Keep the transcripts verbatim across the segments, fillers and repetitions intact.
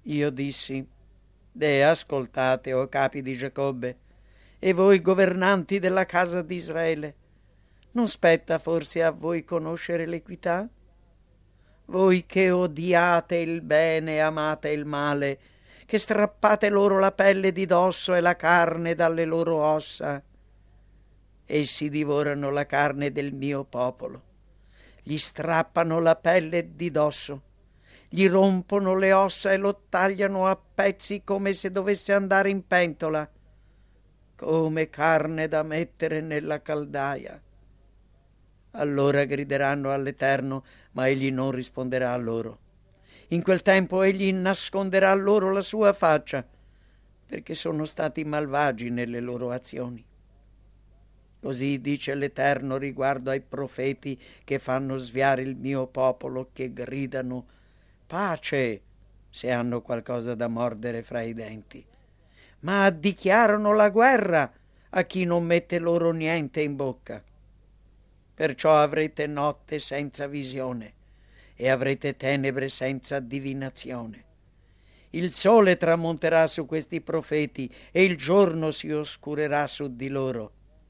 Io dissi: Deh, ascoltate, o capi di Giacobbe, e voi governanti della casa di Israele, non spetta forse a voi conoscere l'equità? Voi che odiate il bene e amate il male, che strappate loro la pelle di dosso e la carne dalle loro ossa. Essi divorano la carne del mio popolo, gli strappano la pelle di dosso, gli rompono le ossa e lo tagliano a pezzi come se dovesse andare in pentola, come carne da mettere nella caldaia. Allora grideranno all'Eterno, ma egli non risponderà a loro. In quel tempo egli nasconderà loro la sua faccia, perché sono stati malvagi nelle loro azioni. Così dice l'Eterno riguardo ai profeti che fanno sviare il mio popolo, che gridano pace se hanno qualcosa da mordere fra i denti, ma dichiarano la guerra a chi non mette loro niente in bocca. Perciò avrete notte senza visione e avrete tenebre senza divinazione. Il sole tramonterà su questi profeti e il giorno si oscurerà su di loro.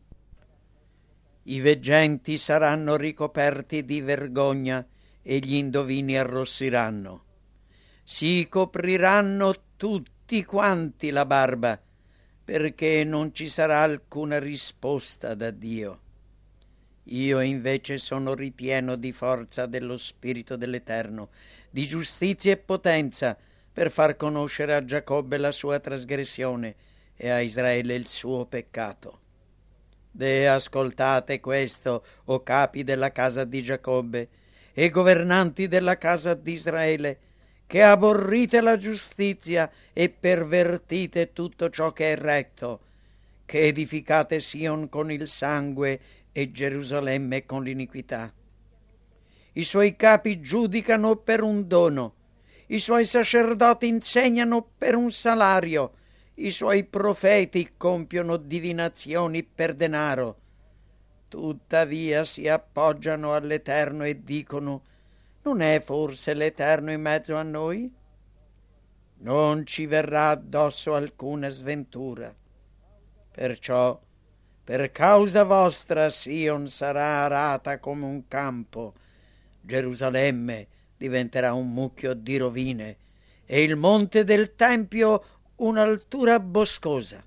I veggenti saranno ricoperti di vergogna e gli indovini arrossiranno. Si copriranno tutti quanti la barba, perché non ci sarà alcuna risposta da Dio. Io invece sono ripieno di forza dello Spirito dell'Eterno, di giustizia e potenza, per far conoscere a Giacobbe la sua trasgressione e a Israele il suo peccato. Deh, ascoltate questo, o capi della casa di Giacobbe, e governanti della casa di Israele, che aborrite la giustizia e pervertite tutto ciò che è retto, che edificate Sion con il sangue e Gerusalemme con l'iniquità. I suoi capi giudicano per un dono, i suoi sacerdoti insegnano per un salario, i suoi profeti compiono divinazioni per denaro. Tuttavia si appoggiano all'Eterno e dicono: non è forse l'Eterno in mezzo a noi? Non ci verrà addosso alcuna sventura. Perciò, per causa vostra, Sion sarà arata come un campo, Gerusalemme diventerà un mucchio di rovine e il monte del Tempio un'altura boscosa.